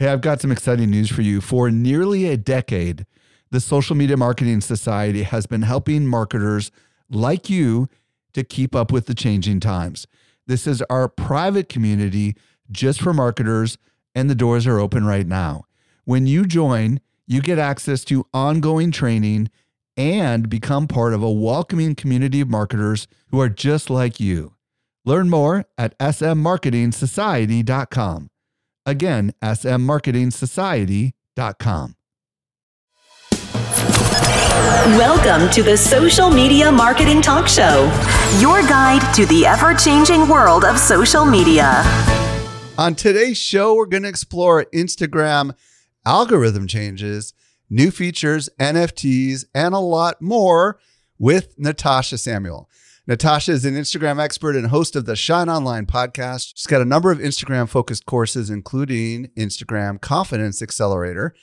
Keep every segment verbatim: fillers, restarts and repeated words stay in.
Hey, I've got some exciting news for you. For nearly a decade, the Social Media Marketing Society has been helping marketers like you to keep up with the changing times. This is our private community just for marketers, and the doors are open right now. When you join, you get access to ongoing training and become part of a welcoming community of marketers who are just like you. Learn more at s m marketing society dot com. Again, s m marketing society dot com. Welcome to the Social Media Marketing Talk Show, your guide to the ever-changing world of social media. On today's show, we're going to explore Instagram algorithm changes, new features, N F Ts, and a lot more with Natasha Samuel. Natasha is an Instagram expert and host of the Shine Online podcast. She's got a number of Instagram-focused courses, including Instagram Confidence Accelerator.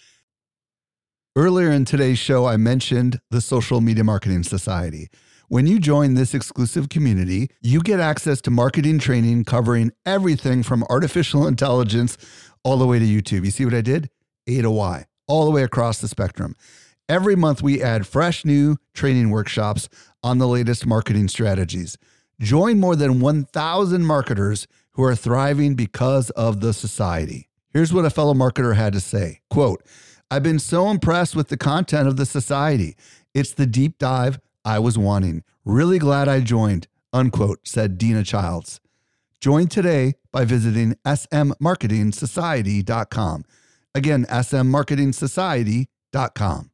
Earlier in today's show, I mentioned the Social Media Marketing Society. When you join this exclusive community, you get access to marketing training covering everything from artificial intelligence all the way to YouTube. You see what I did? A to Y, all the way across the spectrum. Every month, we add fresh new training workshops on the latest marketing strategies. Join more than one thousand marketers who are thriving because of the society. Here's what a fellow marketer had to say. Quote, "I've been so impressed with the content of the society. It's the deep dive I was wanting. Really glad I joined," unquote, said Dina Childs. Join today by visiting s m marketing society dot com. Again, s m marketing society dot com.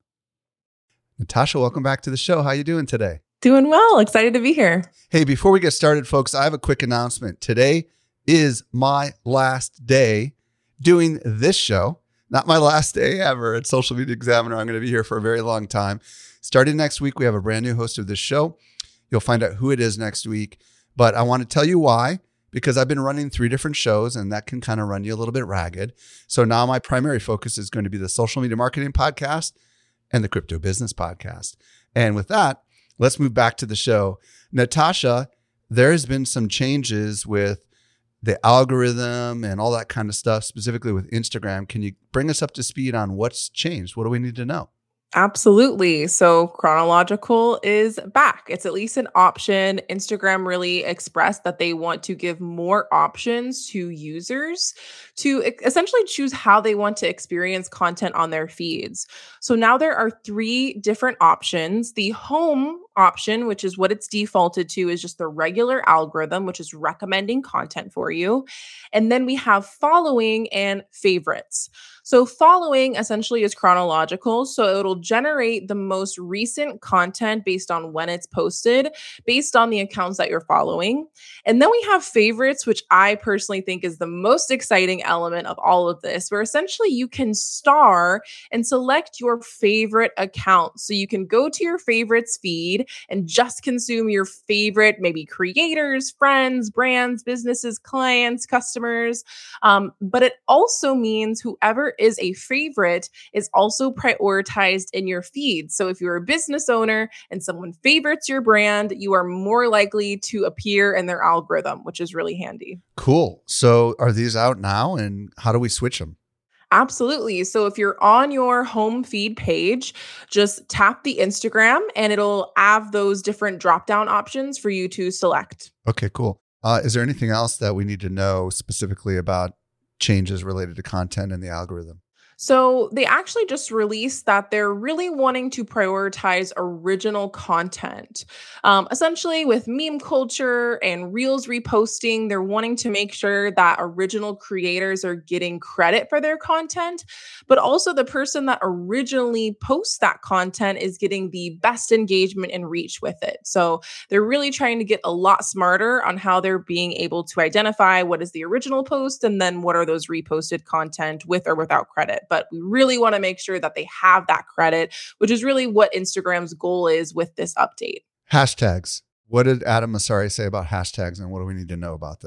Natasha, welcome back to the show. How you doing today? Doing well. Excited to be here. Hey, before we get started, folks, I have a quick announcement. Today is my last day doing this show. Not my last day ever at Social Media Examiner. I'm going to be here for a very long time. Starting next week, we have a brand new host of this show. You'll find out who it is next week. But I want to tell you why, because I've been running three different shows, and that can kind of run you a little bit ragged. So now my primary focus is going to be the Social Media Marketing Podcast and the Crypto Business Podcast. And with that, let's move back to the show. Natasha, there has been some changes with the algorithm and all that kind of stuff, specifically with Instagram. Can you bring us up to speed on what's changed? What do we need to know? Absolutely. So chronological is back. It's at least an option. Instagram really expressed that they want to give more options to users to essentially choose how they want to experience content on their feeds. So now there are three different options. The home option, which is what it's defaulted to, is just the regular algorithm, which is recommending content for you. And then we have following and favorites. So following essentially is chronological. So it'll generate the most recent content based on when it's posted, based on the accounts that you're following. And then we have favorites, which I personally think is the most exciting element of all of this, where essentially you can star and select your favorite account. So you can go to your favorites feed and just consume your favorite, maybe creators, friends, brands, businesses, clients, customers. Um, but it also means whoever is a favorite is also prioritized in your feed. So if you're a business owner and someone favorites your brand, you are more likely to appear in their algorithm, which is really handy. Cool. So are these out now, and how do we switch them? Absolutely. So if you're on your home feed page, just tap the Instagram and it'll have those different drop-down options for you to select. Okay, cool. Uh, is there anything else that we need to know specifically about changes related to content and the algorithm? So they actually just released that they're really wanting to prioritize original content. Um, essentially, with meme culture and Reels reposting, they're wanting to make sure that original creators are getting credit for their content, but also the person that originally posts that content is getting the best engagement and reach with it. So they're really trying to get a lot smarter on how they're being able to identify what is the original post and then what are those reposted content with or without credit. But we really want to make sure that they have that credit, which is really what Instagram's goal is with this update. Hashtags. What did Adam Mosseri say about hashtags, and what do we need to know about this?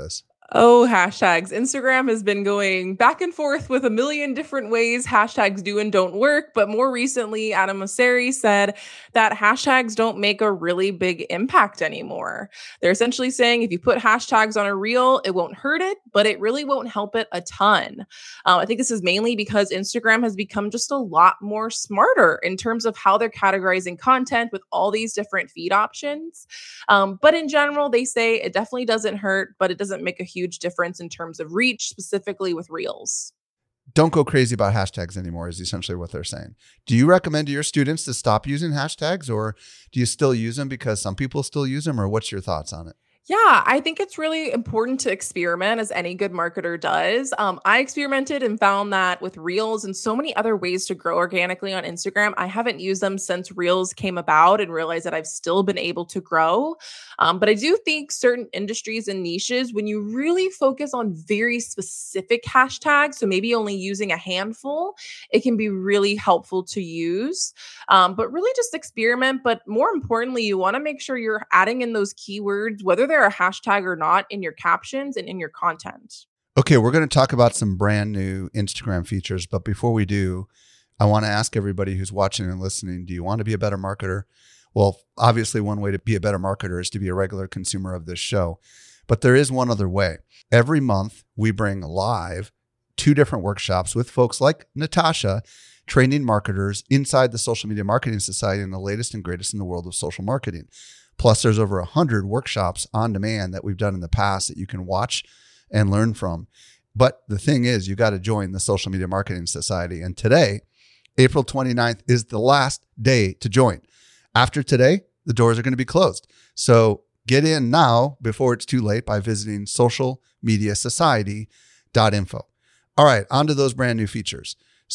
Oh, hashtags. Instagram has been going back and forth with a million different ways hashtags do and don't work. But more recently, Adam Mosseri said that hashtags don't make a really big impact anymore. They're essentially saying if you put hashtags on a reel, it won't hurt it, but it really won't help it a ton. Uh, I think this is mainly because Instagram has become just a lot more smarter in terms of how they're categorizing content with all these different feed options. Um, but in general, they say it definitely doesn't hurt, but it doesn't make a huge huge difference in terms of reach, specifically with Reels. Don't go crazy about hashtags anymore is essentially what they're saying. Do you recommend to your students to stop using hashtags, or do you still use them because some people still use them, or what's your thoughts on it? Yeah, I think it's really important to experiment, as any good marketer does. Um, I experimented and found that with Reels and so many other ways to grow organically on Instagram, I haven't used them since Reels came about, and realized that I've still been able to grow. Um, but I do think certain industries and niches, when you really focus on very specific hashtags, so maybe only using a handful, it can be really helpful to use. Um, but really just experiment. But more importantly, you want to make sure you're adding in those keywords, whether they're a hashtag or not, in your captions and in your content. Okay, we're going to talk about some brand new Instagram features. But before we do, I want to ask everybody who's watching and listening, do you want to be a better marketer? Well, obviously, one way to be a better marketer is to be a regular consumer of this show. But there is one other way. Every month, we bring live two different workshops with folks like Natasha, training marketers inside the Social Media Marketing Society and the latest and greatest in the world of social marketing. Plus, there's over one hundred workshops on demand that we've done in the past that you can watch and learn from. But the thing is, you got to join the Social Media Marketing Society. And today, April twenty-ninth, is the last day to join. After today, the doors are going to be closed. So get in now before it's too late by visiting social media society dot info. All right, on to those brand new features.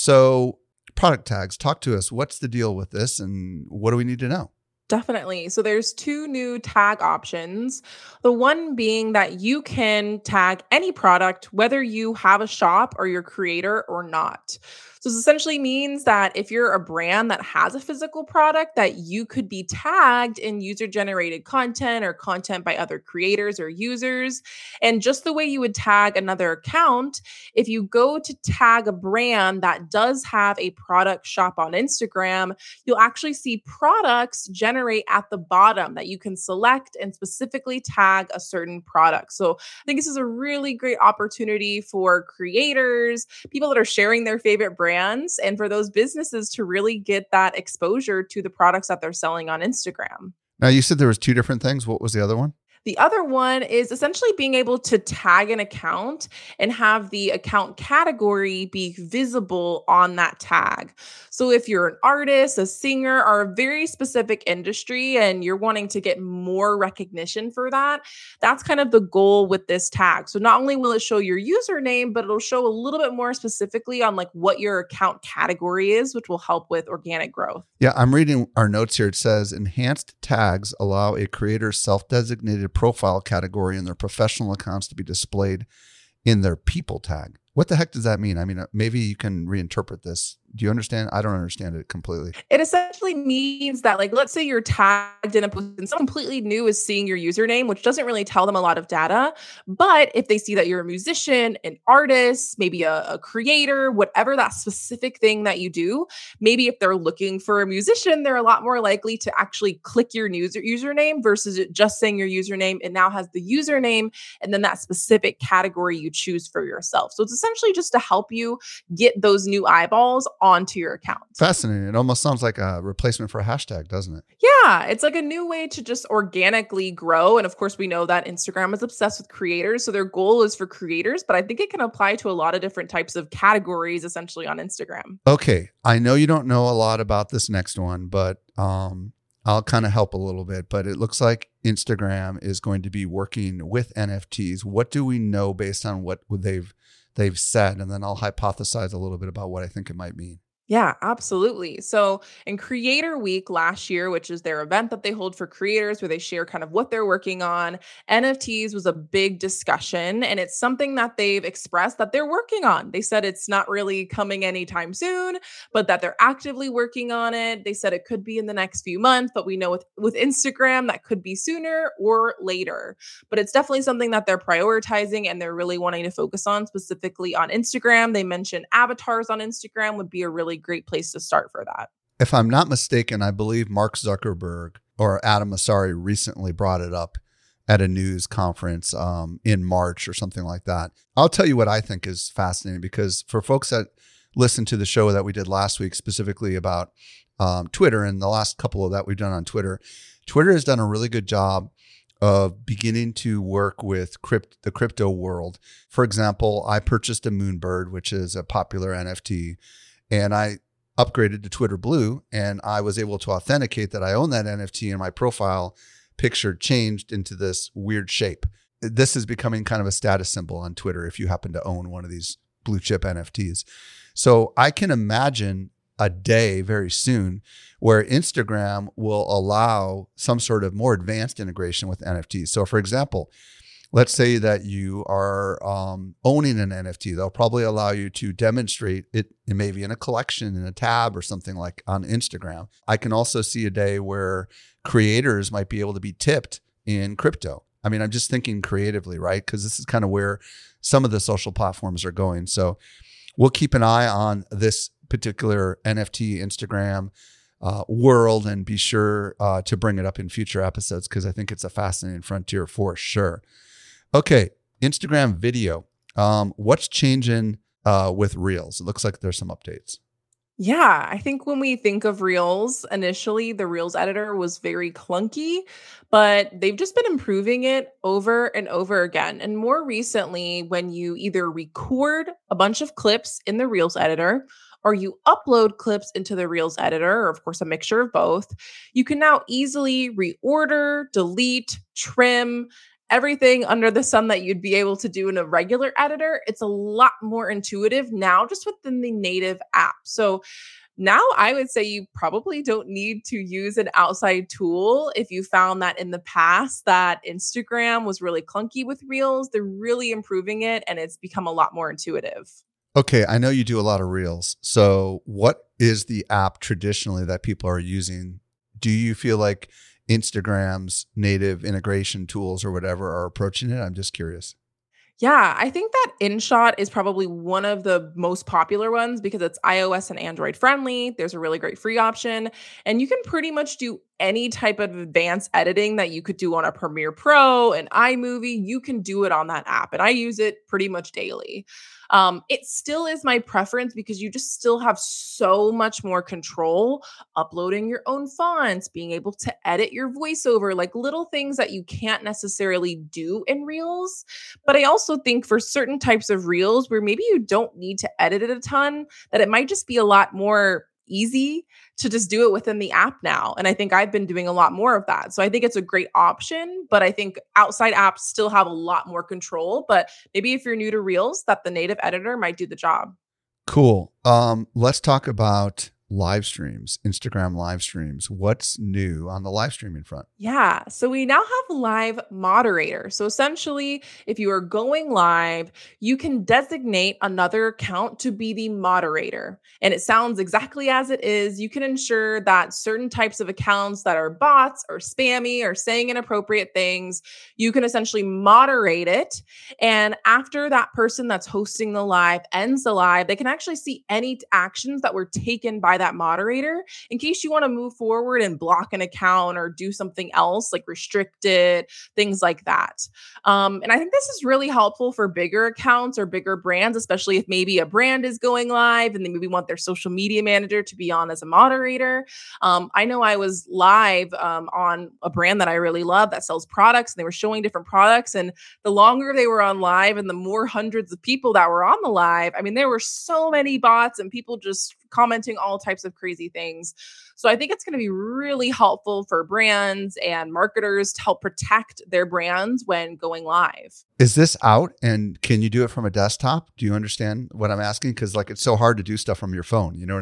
So product tags, talk to us. What's the deal with this and what do we need to know? Definitely. So there's two new tag options. The one being that you can tag any product, whether you have a shop or you're a creator or not. So this essentially means that if you're a brand that has a physical product, that you could be tagged in user-generated content or content by other creators or users. And just the way you would tag another account, if you go to tag a brand that does have a product shop on Instagram, you'll actually see products generate at the bottom that you can select and specifically tag a certain product. So I think this is a really great opportunity for creators, people that are sharing their favorite brands, and for those businesses to really get that exposure to the products that they're selling on Instagram. Now, you said there was two different things. What was the other one? The other one is essentially being able to tag an account and have the account category be visible on that tag. So if you're an artist, a singer, or a very specific industry and you're wanting to get more recognition for that, that's kind of the goal with this tag. So not only will it show your username, but it'll show a little bit more specifically on like what your account category is, which will help with organic growth. Yeah, I'm reading our notes here. It says enhanced tags allow a creator's self-designated profile category in their professional accounts to be displayed in their people tag. What the heck does that mean? I mean, maybe you can reinterpret this. Do you understand? I don't understand it completely. It essentially means that, like, let's say you're tagged in a post and someone completely new is seeing your username, which doesn't really tell them a lot of data. But if they see that you're a musician, an artist, maybe a, a creator, whatever that specific thing that you do, maybe if they're looking for a musician, they're a lot more likely to actually click your user username versus it just saying your username. It now has the username and then that specific category you choose for yourself. So it's essentially just to help you get those new eyeballs onto your account. Fascinating. It almost sounds like a replacement for a hashtag, doesn't it? Yeah, it's like a new way to just organically grow. And of course, we know that Instagram is obsessed with creators. So their goal is for creators, but I think it can apply to a lot of different types of categories essentially on Instagram. Okay. I know you don't know a lot about this next one, but um, I'll kind of help a little bit. But it looks like Instagram is going to be working with N F Ts. What do we know based on what they've they've said? And then I'll hypothesize a little bit about what I think it might mean. Yeah, absolutely. So, in Creator Week last year, which is their event that they hold for creators where they share kind of what they're working on, N F Ts was a big discussion. And it's something that they've expressed that they're working on. They said it's not really coming anytime soon, but that they're actively working on it. They said it could be in the next few months, but we know with, with Instagram that could be sooner or later. But it's definitely something that they're prioritizing and they're really wanting to focus on, specifically on Instagram. They mentioned avatars on Instagram would be a really great place to start for that. If I'm not mistaken, I believe Mark Zuckerberg or Adam Mosseri recently brought it up at a news conference um, in March or something like that. I'll tell you what I think is fascinating, because for folks that listen to the show that we did last week, specifically about um, Twitter and the last couple of that we've done on Twitter, Twitter has done a really good job of beginning to work with crypt, the crypto world. For example, I purchased a Moonbird, which is a popular N F T, and I upgraded to Twitter Blue, and I was able to authenticate that I own that N F T, and my profile picture changed into this weird shape. This is becoming kind of a status symbol on Twitter if you happen to own one of these blue chip N F Ts. So I can imagine a day very soon where Instagram will allow some sort of more advanced integration with N F Ts. So for example, let's say that you are um, owning an N F T. They'll probably allow you to demonstrate it, maybe in a collection, in a tab or something like on Instagram. I can also see a day where creators might be able to be tipped in crypto. I mean, I'm just thinking creatively, right? Because this is kind of where some of the social platforms are going. So we'll keep an eye on this particular N F T Instagram uh, world and be sure uh, to bring it up in future episodes, because I think it's a fascinating frontier for sure. Okay, Instagram video. Um, what's changing uh, with Reels? It looks like there's some updates. Yeah, I think when we think of Reels, initially the Reels editor was very clunky, but they've just been improving it over and over again. And more recently, when you either record a bunch of clips in the Reels editor or you upload clips into the Reels editor, or of course a mixture of both, you can now easily reorder, delete, trim, everything under the sun that you'd be able to do in a regular editor. It's a lot more intuitive now just within the native app. So now I would say you probably don't need to use an outside tool. If you found that in the past that Instagram was really clunky with Reels, they're really improving it and it's become a lot more intuitive. Okay, I know you do a lot of Reels. So what is the app traditionally that people are using? Do you feel like Instagram's native integration tools or whatever are approaching it? I'm just curious. Yeah, I think that InShot is probably one of the most popular ones because it's iOS and Android friendly. There's a really great free option, and you can pretty much do any type of advanced editing that you could do on a Premiere Pro, an iMovie. You can do it on that app, and I use it pretty much daily. Um, it still is my preference because you just still have so much more control, uploading your own fonts, being able to edit your voiceover, like little things that you can't necessarily do in Reels. But I also think for certain types of Reels where maybe you don't need to edit it a ton, that it might just be a lot more easy to just do it within the app now. And I think I've been doing a lot more of that. So I think it's a great option, but I think outside apps still have a lot more control. But maybe if you're new to Reels, that the native editor might do the job. Cool. Um, let's talk about live streams, Instagram live streams. What's new on the live streaming front? Yeah. So we now have live moderator. So essentially, if you are going live, you can designate another account to be the moderator. And it sounds exactly as it is. You can ensure that certain types of accounts that are bots or spammy or saying inappropriate things, you can essentially moderate it. And after that person that's hosting the live ends the live, they can actually see any actions that were taken by that moderator in case you want to move forward and block an account or do something else like restrict it, things like that. Um, and I think this is really helpful for bigger accounts or bigger brands, especially if maybe a brand is going live and they maybe want their social media manager to be on as a moderator. Um, I know I was live um, on a brand that I really love that sells products, and they were showing different products. And the longer they were on live and the more hundreds of people that were on the live, I mean, there were so many bots and people just commenting all types of crazy things. So I think it's going to be really helpful for brands and marketers to help protect their brands when going live. Is this out, and can you do it from a desktop? Do you understand what I'm asking? Because like it's so hard to do stuff from your phone. You know what I mean?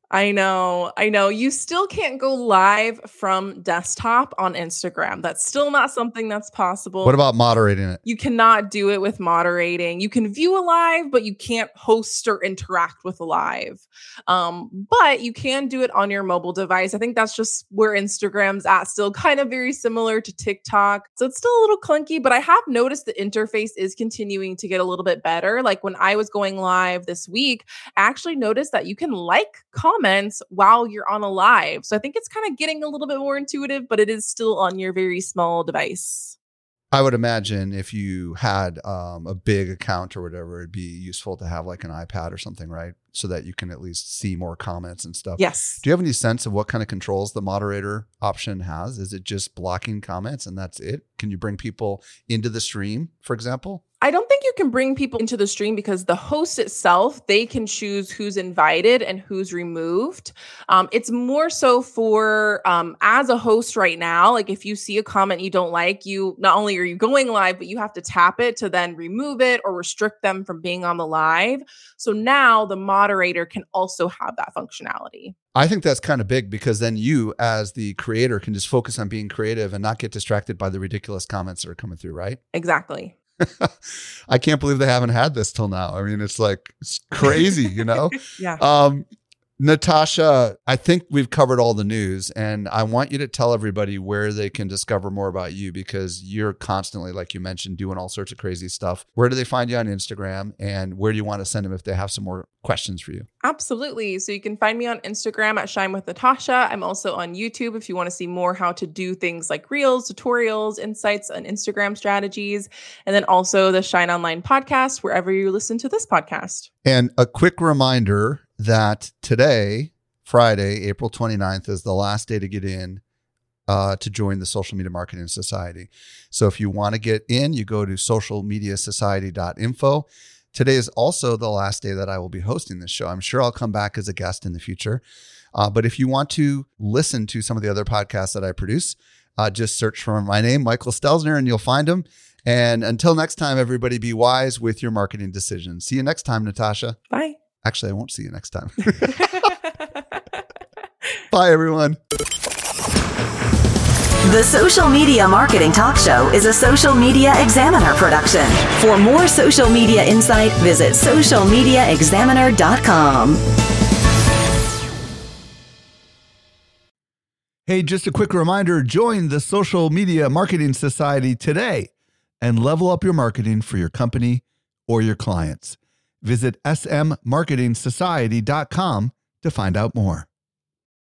I know. I know. You still can't go live from desktop on Instagram. That's still not something that's possible. What about moderating it? You cannot do it with moderating. You can view a live, but you can't host or interact with a live. Um, but you can do it on your mobile device. I think that's just where Instagram's at, still kind of very similar to TikTok. So it's still a little clunky, but I have noticed the interface is continuing to get a little bit better. Like when I was going live this week, I actually noticed that you can like comments while you're on a live. So I think it's kind of getting a little bit more intuitive, but it is still on your very small device. I would imagine if you had um, a big account or whatever, it'd be useful to have like an iPad or something, right? So that you can at least see more comments and stuff. Yes. Do you have any sense of what kind of controls the moderator option has? Is it just blocking comments and that's it? Can you bring people into the stream, for example? I don't think you can bring people into the stream because the host itself, they can choose who's invited and who's removed. Um, it's more so for um, as a host right now, like if you see a comment you don't like, you not only are you going live, but you have to tap it to then remove it or restrict them from being on the live. So now the moderator can also have that functionality. I think that's kind of big because then you as the creator can just focus on being creative and not get distracted by the ridiculous comments that are coming through, right? Exactly. I can't believe they haven't had this till now. I mean, it's like, it's crazy, you know? Yeah. Um, Natasha, I think we've covered all the news and I want you to tell everybody where they can discover more about you because you're constantly, like you mentioned, doing all sorts of crazy stuff. Where do they find you on Instagram and where do you want to send them if they have some more questions for you? Absolutely. So you can find me on Instagram at Shine with Natasha. I'm also on YouTube if you want to see more how to do things like reels, tutorials, insights, and Instagram strategies. And then also the Shine Online podcast, wherever you listen to this podcast. And a quick reminder that today, Friday, April twenty-ninth, is the last day to get in uh, to join the Social Media Marketing Society. So if you want to get in, you go to social media society dot info. Today is also the last day that I will be hosting this show. I'm sure I'll come back as a guest in the future. Uh, but if you want to listen to some of the other podcasts that I produce, uh, just search for my name, Michael Stelzner, and you'll find them. And until next time, everybody, be wise with your marketing decisions. See you next time, Natasha. Bye. Actually, I won't see you next time. Bye, everyone. The Social Media Marketing Talk Show is a Social Media Examiner production. For more social media insight, visit social media examiner dot com. Hey, just a quick reminder, join the Social Media Marketing Society today and level up your marketing for your company or your clients. Visit s m marketing society dot com to find out more.